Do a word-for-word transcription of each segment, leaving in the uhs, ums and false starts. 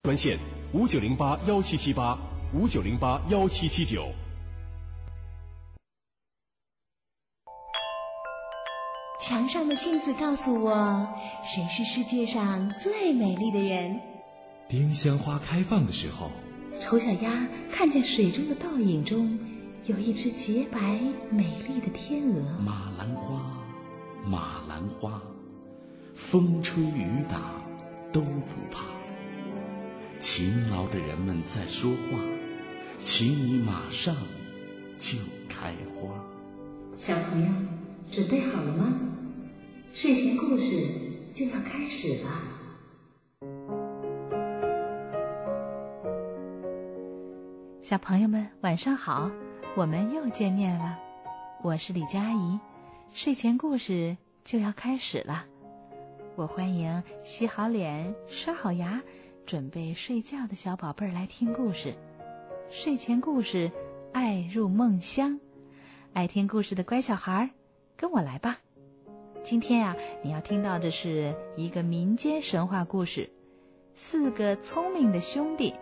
专线五九零八幺七七八五九零八幺七七九。 墙上的镜子告诉我，谁是世界上最美丽的人。 丁香花开放的时候， 丑小鸭看见水中的倒影中有一只洁白美丽的天鹅。 马兰花，马兰花，风吹雨打都不怕。勤劳的人们在说话，请你马上就开花。 小朋友，准备好了吗？睡前故事就要开始了。 小朋友们晚上好，我们又见面了，我是李佳怡，睡前故事就要开始了。我欢迎洗好脸刷好牙准备睡觉的小宝贝儿来听故事。睡前故事爱入梦乡，爱听故事的乖小孩跟我来吧。今天呀、啊，你要听到的是一个民间神话故事，四个聪明的兄弟。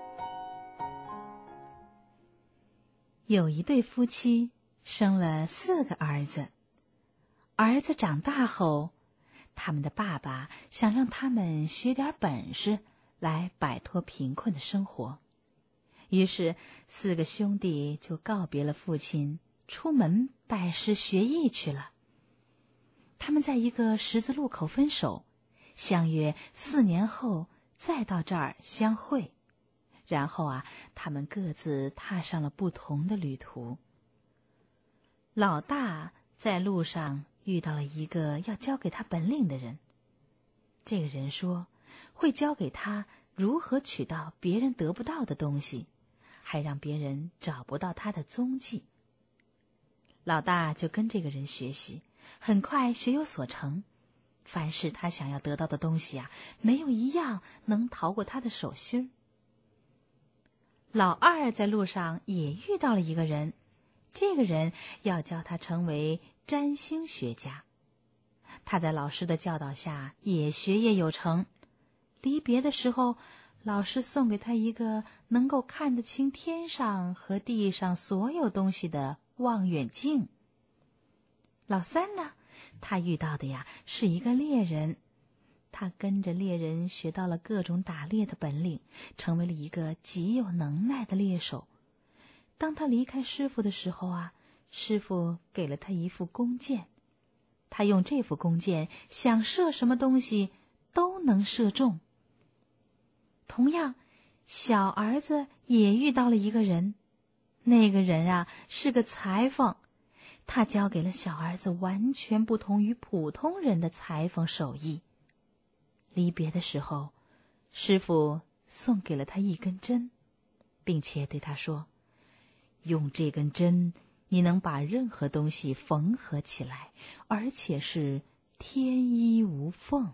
有一对夫妻生了四个儿子，儿子长大后，他们的爸爸想让他们学点本事来摆脱贫困的生活，于是四个兄弟就告别了父亲，出门拜师学艺去了。他们在一个十字路口分手，相约四年后再到这儿相会。然后啊，他们各自踏上了不同的旅途。老大在路上遇到了一个要教给他本领的人，这个人说会教给他如何取到别人得不到的东西，还让别人找不到他的踪迹。老大就跟这个人学习，很快学有所成。凡是他想要得到的东西啊，没有一样能逃过他的手心。老二在路上也遇到了一个人，这个人要教他成为占星学家。他在老师的教导下也学业有成。离别的时候，老师送给他一个能够看得清天上和地上所有东西的望远镜。老三呢，他遇到的呀是一个猎人，他跟着猎人学到了各种打猎的本领，成为了一个极有能耐的猎手。当他离开师傅的时候啊，师傅给了他一副弓箭，他用这副弓箭想射什么东西都能射中。同样，小儿子也遇到了一个人，那个人啊是个裁缝，他教给了小儿子完全不同于普通人的裁缝手艺。离别的时候，师傅送给了他一根针，并且对他说，用这根针你能把任何东西缝合起来，而且是天衣无缝。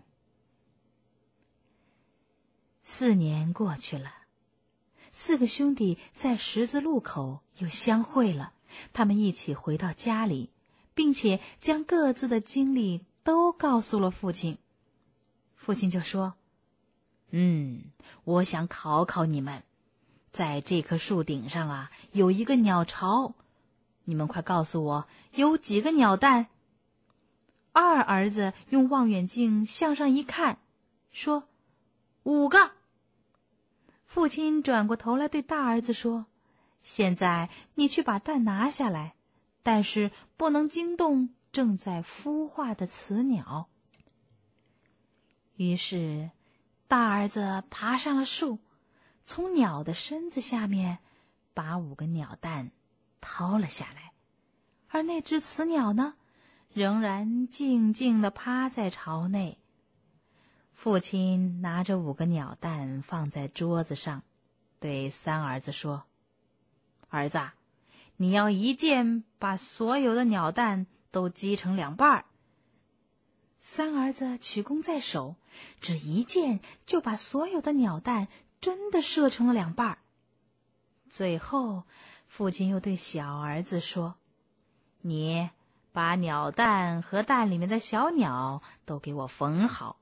四年过去了，四个兄弟在十字路口又相会了。他们一起回到家里，并且将各自的经历都告诉了父亲。父亲就说，嗯，我想考考你们，在这棵树顶上啊，有一个鸟巢，你们快告诉我，有几个鸟蛋？二儿子用望远镜向上一看，说，五个。父亲转过头来对大儿子说，现在你去把蛋拿下来，但是不能惊动正在孵化的雌鸟。于是大儿子爬上了树，从鸟的身子下面把五个鸟蛋掏了下来，而那只雌鸟呢，仍然静静地趴在巢内。父亲拿着五个鸟蛋放在桌子上，对三儿子说，儿子，你要一箭把所有的鸟蛋都击成两半儿。三儿子曲弓在手，只一箭就把所有的鸟蛋真的射成了两半儿。最后父亲又对小儿子说，你把鸟蛋和蛋里面的小鸟都给我缝好，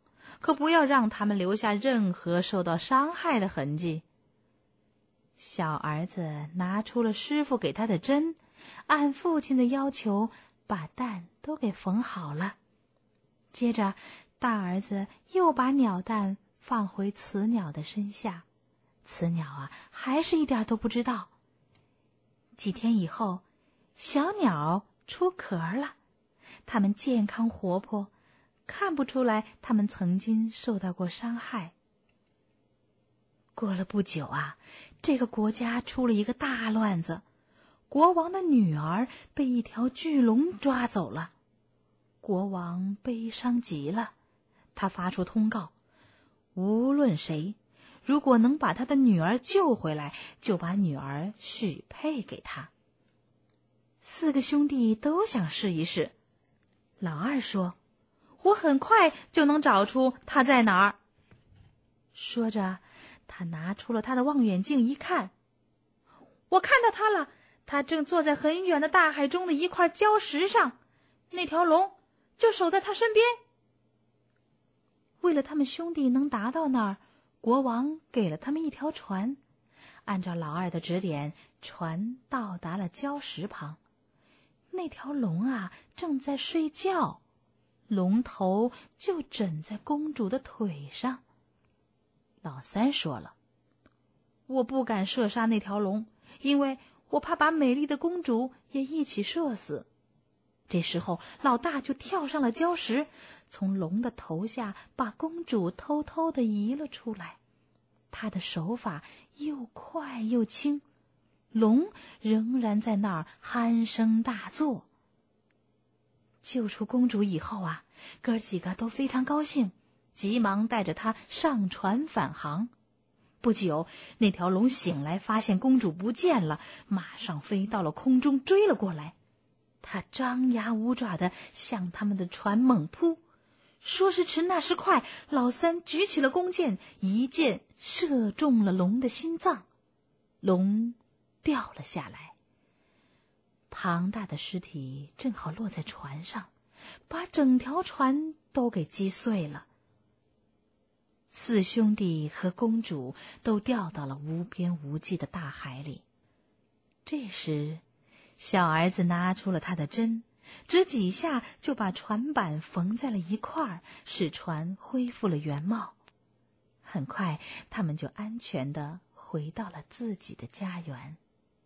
可不要让他们留下任何受到伤害的痕迹。小儿子拿出了师傅给他的针，按父亲的要求把蛋都给缝好了。接着，大儿子又把鸟蛋放回雌鸟的身下，雌鸟啊，还是一点都不知道。几天以后，小鸟出壳了，它们健康活泼，看不出来它们曾经受到过伤害。过了不久啊，这个国家出了一个大乱子，国王的女儿被一条巨龙抓走了。国王悲伤极了，他发出通告，无论谁如果能把他的女儿救回来，就把女儿许配给他。四个兄弟都想试一试。老二说，我很快就能找出他在哪儿。说着，他拿出了他的望远镜一看，我看到他了，他正坐在很远的大海中的一块礁石上，那条龙就守在他身边。为了他们兄弟能达到那儿，国王给了他们一条船。按照老二的指点，船到达了礁石旁。那条龙啊，正在睡觉，龙头就枕在公主的腿上。老三说了，我不敢射杀那条龙，因为我怕把美丽的公主也一起射死。这时候，老大就跳上了礁石，从龙的头下把公主偷偷地移了出来。他的手法又快又轻，龙仍然在那儿鼾声大作。救出公主以后啊，哥几个都非常高兴，急忙带着她上船返航。不久，那条龙醒来，发现公主不见了，马上飞到了空中追了过来。他张牙舞爪地向他们的船猛扑，说时迟那时快，老三举起了弓箭，一箭射中了龙的心脏，龙掉了下来。庞大的尸体正好落在船上，把整条船都给击碎了。四兄弟和公主都掉到了无边无际的大海里。这时，小儿子拿出了他的针，只几下就把船板缝在了一块儿，使船恢复了原貌。很快，他们就安全地回到了自己的家园。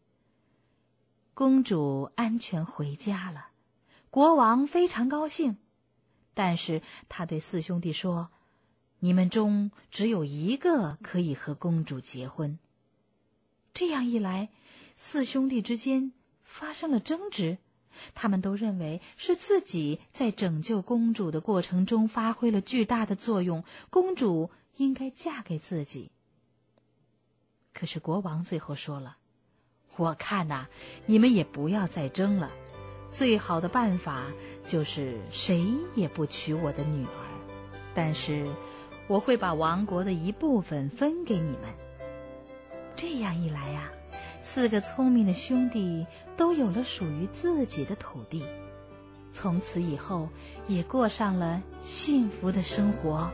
公主安全回家了，国王非常高兴，但是他对四兄弟说，你们中只有一个可以和公主结婚。这样一来，四兄弟之间发生了争执，他们都认为是自己在拯救公主的过程中发挥了巨大的作用，公主应该嫁给自己。可是国王最后说了，我看呐、啊，你们也不要再争了，最好的办法就是谁也不娶我的女儿，但是我会把王国的一部分分给你们。这样一来呀、啊，四个聪明的兄弟都有了属于自己的土地，从此以后也过上了幸福的生活。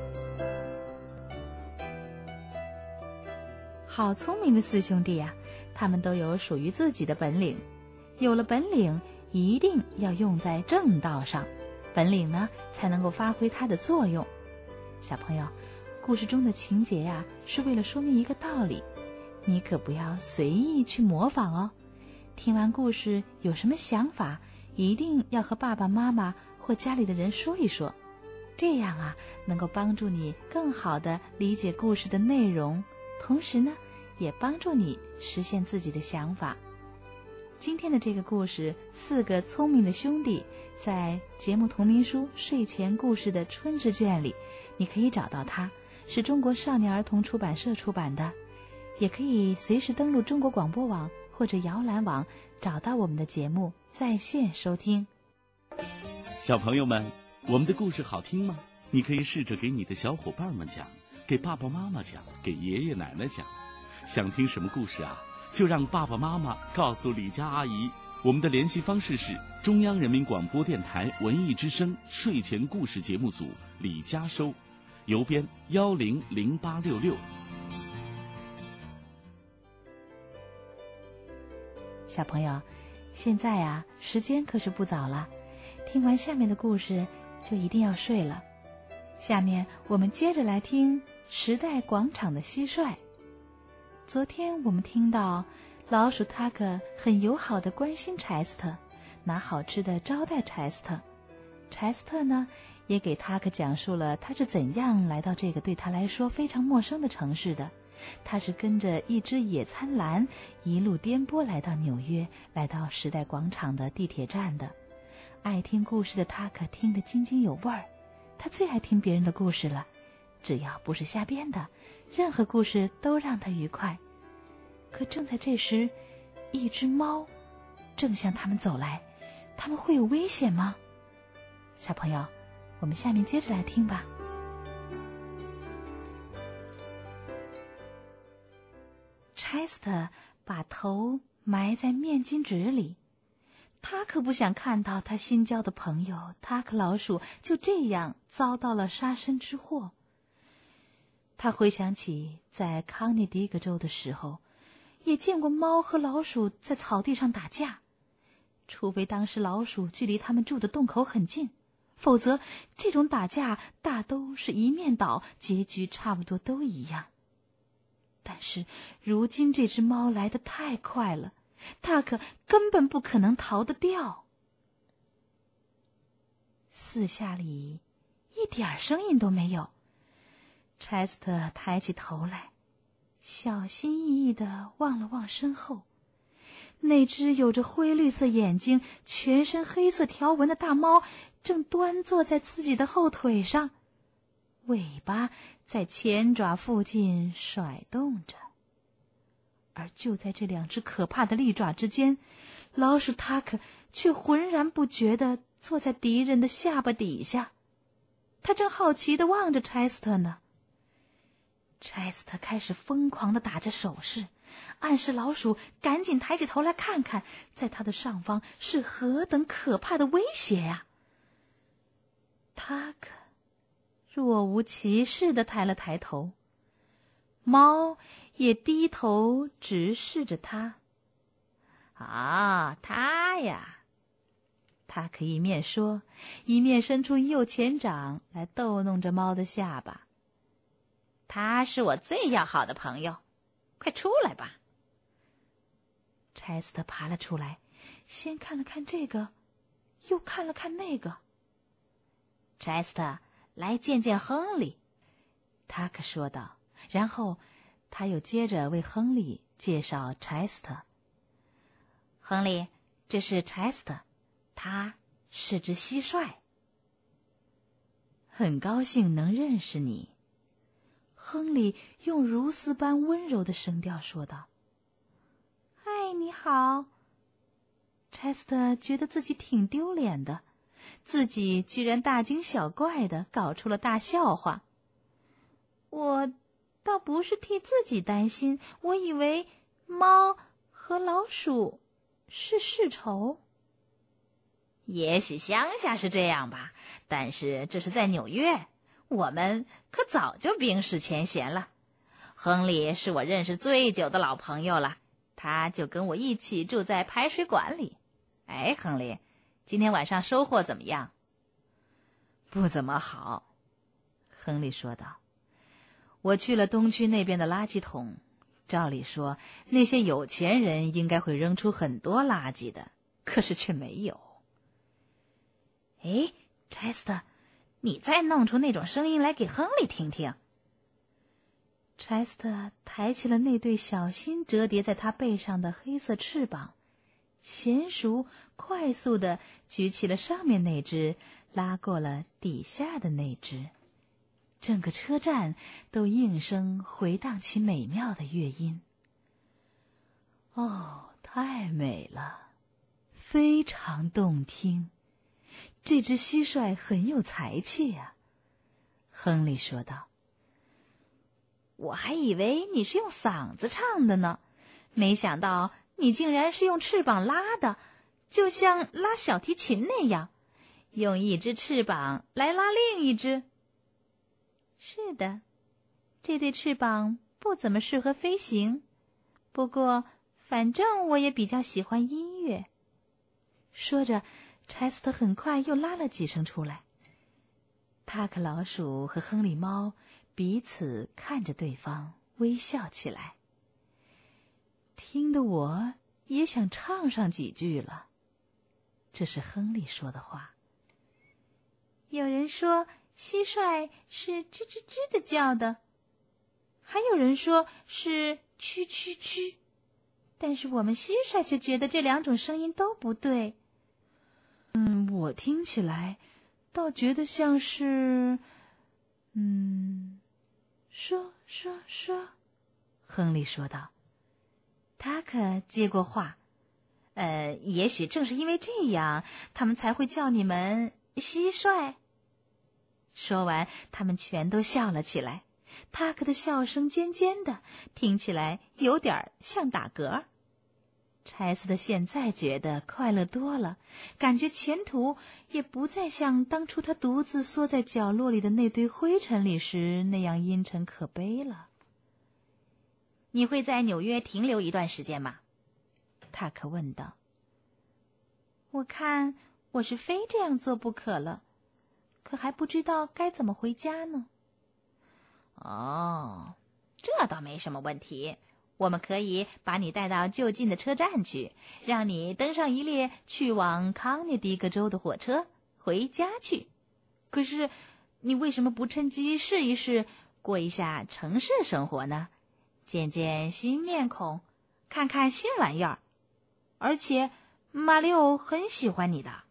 好聪明的四兄弟呀、啊，他们都有属于自己的本领。有了本领，一定要用在正道上，本领呢才能够发挥它的作用。小朋友，故事中的情节呀、啊，是为了说明一个道理，你可不要随意去模仿哦。听完故事有什么想法，一定要和爸爸妈妈或家里的人说一说，这样啊，能够帮助你更好地理解故事的内容，同时呢，也帮助你实现自己的想法。今天的这个故事《四个聪明的兄弟》在节目同名书睡前故事的春之卷里，你可以找到它，是中国少年儿童出版社出版的。也可以随时登录中国广播网或者摇篮网，找到我们的节目在线收听。 小朋友们，我们的故事好听吗？你可以试着给你的小伙伴们讲，给爸爸妈妈讲，给爷爷奶奶讲。想听什么故事啊？就让爸爸妈妈告诉李佳阿姨。我们的联系方式是中央人民广播电台文艺之声睡前故事节目组李佳收， 邮编幺零零八六六。 小朋友，现在啊，时间可是不早了，听完下面的故事就一定要睡了。下面我们接着来听时代广场的蟋蟀。昨天我们听到老鼠塔克很友好地关心柴斯特，拿好吃的招待柴斯特。柴斯特呢，也给塔克讲述了他是怎样来到这个对他来说非常陌生的城市的。他是跟着一只野餐蓝一路颠簸来到纽约，来到时代广场的地铁站的。爱听故事的塔克听得津津有味儿，他最爱听别人的故事了，只要不是瞎编的，任何故事都让他愉快。可正在这时，一只猫正向他们走来，他们会有危险吗？小朋友，我们下面接着来听吧。柴斯特把头埋在面巾纸里，他可不想看到他新交的朋友塔克老鼠就这样遭到了杀身之祸。他回想起在康涅狄格州的时候，也见过猫和老鼠在草地上打架，除非当时老鼠距离他们住的洞口很近，否则这种打架大都是一面倒，结局差不多都一样。但是如今这只猫来得太快了，它可根本不可能逃得掉。四下里一点声音都没有。柴斯特抬起头来，小心翼翼地望了望身后，那只有着灰绿色眼睛、全身黑色条纹的大猫正端坐在自己的后腿上，尾巴在前爪附近甩动着。而就在这两只可怕的利爪之间，老鼠塔克却浑然不觉地坐在敌人的下巴底下。他正好奇地望着柴斯特呢。柴斯特开始疯狂地打着手势，暗示老鼠赶紧抬起头来看看，在他的上方是何等可怕的威胁呀！塔克若无其事地抬了抬头，猫也低头直视着他。啊，他呀！塔克一面说，一面伸出右前掌来逗弄着猫的下巴。他是我最要好的朋友，快出来吧。柴斯特爬了出来，先看了看这个，又看了看那个。柴斯特，来见见亨利，塔克说道。然后他又接着为亨利介绍柴斯特。亨利，这是柴斯特，他是只蟋蟀。很高兴能认识你。亨利用如丝般温柔的声调说道。嗨，你好。柴斯特觉得自己挺丢脸的，自己居然大惊小怪地搞出了大笑话。我倒不是替自己担心，我以为猫和老鼠是世仇。也许乡下是这样吧，但是这是在纽约，我们可早就冰释前嫌了。亨利是我认识最久的老朋友了，他就跟我一起住在排水管里。哎，亨利，今天晚上收获怎么样？不怎么好，亨利说道。我去了东区那边的垃圾桶，照理说那些有钱人应该会扔出很多垃圾的，可是却没有。哎，柴斯特，你再弄出那种声音来给亨利听听。柴斯特抬起了那对小心折叠在他背上的黑色翅膀，娴熟快速地举起了上面那只，拉过了底下的那只。整个车站都应声回荡起美妙的乐音。哦，太美了，非常动听。这只蟋蟀很有才气呀，亨利说道。我还以为你是用嗓子唱的呢，没想到你竟然是用翅膀拉的，就像拉小提琴那样，用一只翅膀来拉另一只。 是的，这对翅膀不怎么适合飞行，不过反正我也比较喜欢音乐。说着，柴斯特很快又拉了几声出来。塔克老鼠和亨利猫彼此看着对方，微笑起来。听得我也想唱上几句了。这是亨利说的话。有人说蟋蟀是吱吱吱的叫的，还有人说是蛐蛐蛐，但是我们蟋蟀却觉得这两种声音都不对。嗯，我听起来倒觉得像是，嗯，说说说，亨利说道。塔克接过话，呃，也许正是因为这样，他们才会叫你们蟋蟀。说完，他们全都笑了起来。塔克的笑声尖尖的，听起来有点像打嗝。柴斯特现在觉得快乐多了，感觉前途也不再像当初他独自缩在角落里的那堆灰尘里时那样阴沉可悲了。你会在纽约停留一段时间吗？塔克问道。我看我是非这样做不可了，可还不知道该怎么回家呢。哦，这倒没什么问题。我们可以把你带到就近的车站去，让你登上一列去往康涅狄格州的火车，回家去。可是，你为什么不趁机试一试，过一下城市生活呢？见见新面孔，看看新玩意儿。而且，马里奥很喜欢你的。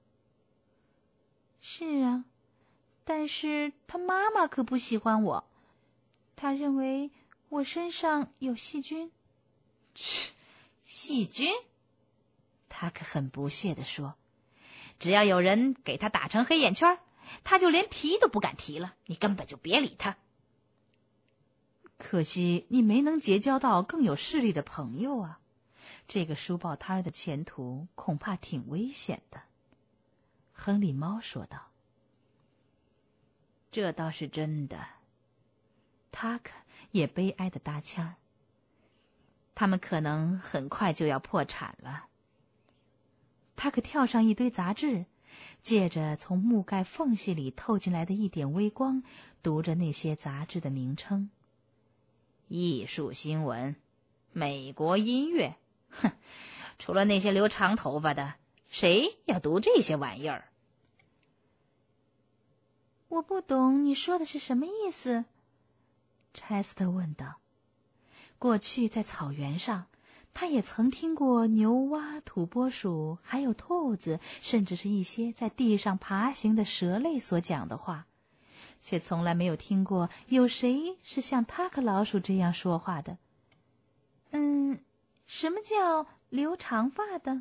是啊，但是他妈妈可不喜欢我，他认为我身上有细菌。切，细菌？他可很不屑地说。只要有人给他打成黑眼圈，他就连提都不敢提了，你根本就别理他。可惜你没能结交到更有势力的朋友啊，这个书报摊的前途恐怕挺危险的。亨利猫说道。这倒是真的。塔克也悲哀地搭腔儿。他们可能很快就要破产了。塔克跳上一堆杂志，借着从木盖缝隙里透进来的一点微光，读着那些杂志的名称。艺术新闻，美国音乐，哼，除了那些留长头发的，谁要读这些玩意儿？我不懂你说的是什么意思，柴斯特问道。过去在草原上，他也曾听过牛蛙、土拨鼠，还有兔子，甚至是一些在地上爬行的蛇类所讲的话，却从来没有听过有谁是像塔克老鼠这样说话的。嗯，什么叫留长发的？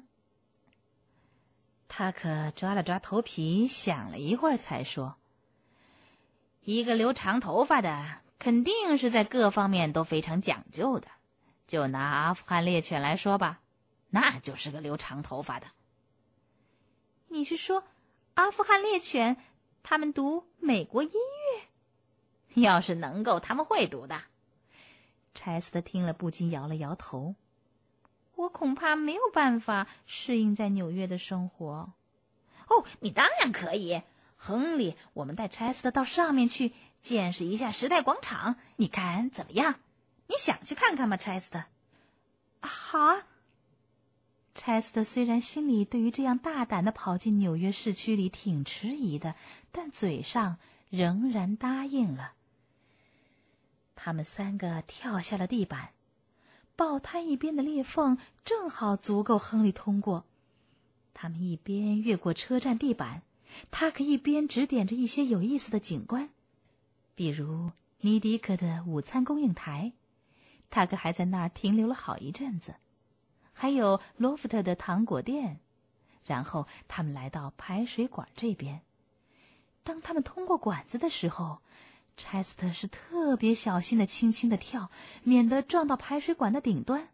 塔克抓了抓头皮，想了一会儿才说，一个留长头发的肯定是在各方面都非常讲究的。就拿阿富汗猎犬来说吧，那就是个留长头发的。你是说阿富汗猎犬他们读美国音乐？要是能够，他们会读的。柴斯特听了不禁摇了摇头。我恐怕没有办法适应在纽约的生活。哦，你当然可以。亨利，我们带柴斯特到上面去见识一下时代广场，你看怎么样？你想去看看吗，柴斯特？好啊。柴斯特虽然心里对于这样大胆的跑进纽约市区里挺迟疑的，但嘴上仍然答应了。他们三个跳下了地板，报摊一边的裂缝正好足够亨利通过。他们一边越过车站地板，他可一边指点着一些有意思的景观，比如尼迪克的午餐供应台，塔克还在那儿停留了好一阵子，还有罗夫特的糖果店。然后他们来到排水管这边。当他们通过管子的时候，柴斯特是特别小心的轻轻地跳，免得撞到排水管的顶端。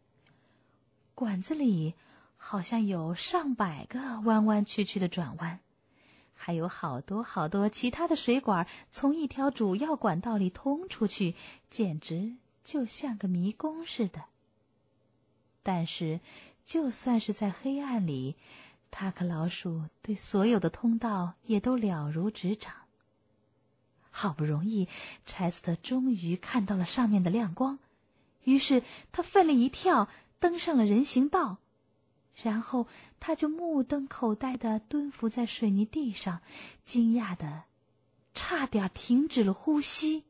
管子里好像有上百个弯弯曲曲的转弯， 还有好多好多其他的水管从一条主要管道里通出去，简直就像个迷宫似的。但是就算是在黑暗里，塔克老鼠对所有的通道也都了如指掌。好不容易，柴斯特终于看到了上面的亮光，于是他奋力一跳，登上了人行道。然后他就目瞪口呆地蹲伏在水泥地上，惊讶得差点停止了呼吸。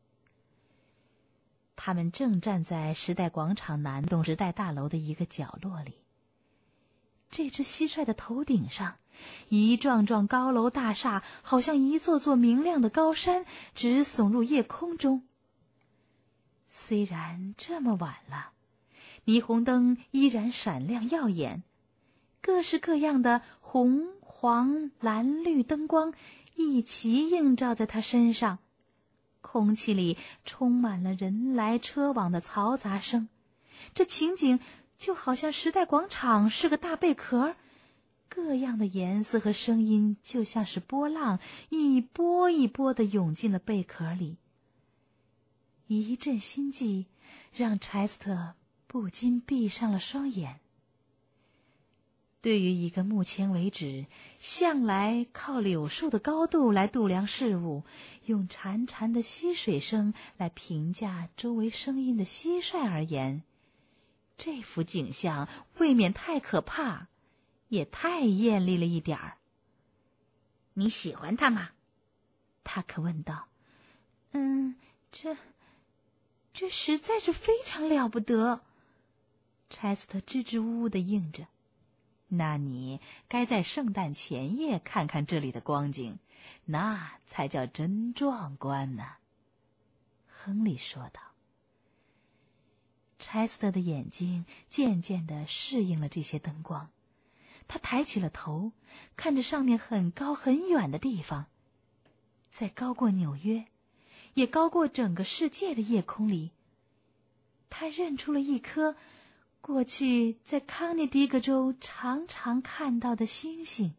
他们正站在时代广场南栋时代大楼的一个角落里。这只蟋蟀的头顶上，一幢幢高楼大厦好像一座座明亮的高山，直耸入夜空中。虽然这么晚了，霓虹灯依然闪亮耀眼，各式各样的红、黄、蓝、绿灯光一齐映照在他身上，空气里充满了人来车往的嘈杂声。这情景就好像时代广场是个大贝壳，各样的颜色和声音就像是波浪，一波一波地涌进了贝壳里。一阵心悸让柴斯特不禁闭上了双眼。对于一个目前为止向来靠柳树的高度来度量事物，用潺潺的溪水声来评价周围声音的蟋蟀而言，这幅景象未免太可怕，也太艳丽了一点儿。你喜欢它吗？塔克问道。嗯，这这实在是非常了不得。柴斯特支支吾吾地应着。那你该在圣诞前夜看看这里的光景，那才叫真壮观呢。亨利说道。柴斯特的眼睛渐渐地适应了这些灯光，他抬起了头，看着上面很高很远的地方。在高过纽约，也高过整个世界的夜空里，他认出了一颗过去在康涅狄格州常常看到的星星。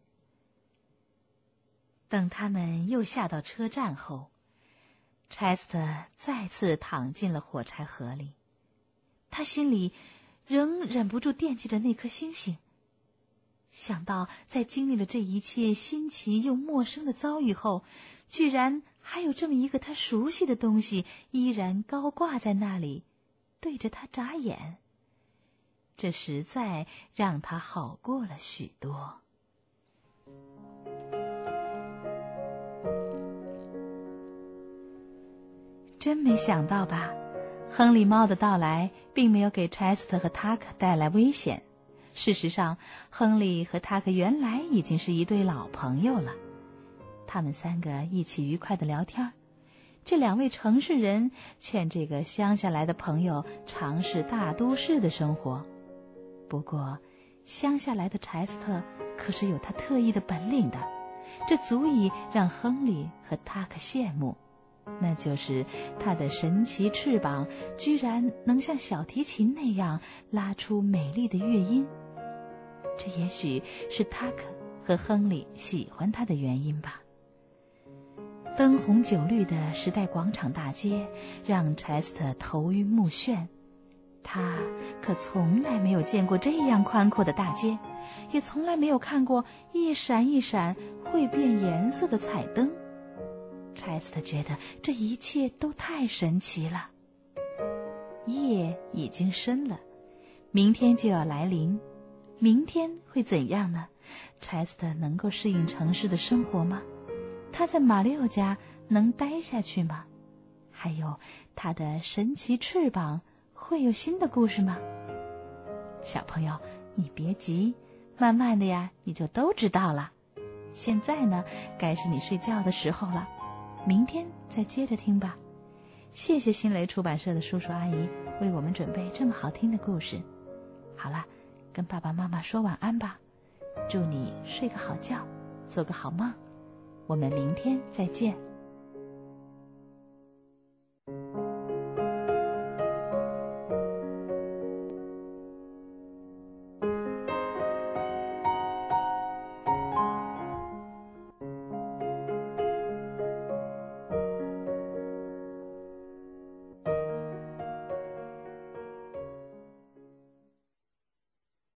等他们又下到车站后，柴斯特再次躺进了火柴盒里。他心里仍忍不住惦记着那颗星星，想到在经历了这一切新奇又陌生的遭遇后，居然还有这么一个他熟悉的东西依然高挂在那里，对着他眨眼。这实在让他好过了许多。真没想到吧，亨利猫的到来并没有给柴斯特和塔克带来危险。事实上，亨利和塔克原来已经是一对老朋友了。他们三个一起愉快地聊天。这两位城市人劝这个乡下来的朋友尝试大都市的生活。不过，乡下来的柴斯特可是有他特异的本领的，这足以让亨利和塔克羡慕。那就是他的神奇翅膀居然能像小提琴那样拉出美丽的乐音。这也许是塔克和亨利喜欢他的原因吧。灯红酒绿的时代广场大街让柴斯特头晕目眩，他可从来没有见过这样宽阔的大街，也从来没有看过一闪一闪会变颜色的彩灯。柴斯特觉得这一切都太神奇了。夜已经深了，明天就要来临。明天会怎样呢？柴斯特能够适应城市的生活吗？他在马里奥家能待下去吗？还有他的神奇翅膀会有新的故事吗？小朋友，你别急，慢慢的呀，你就都知道了。现在呢，该是你睡觉的时候了，明天再接着听吧。谢谢新雷出版社的叔叔阿姨为我们准备这么好听的故事。好了，跟爸爸妈妈说晚安吧，祝你睡个好觉，做个好梦。我们明天再见。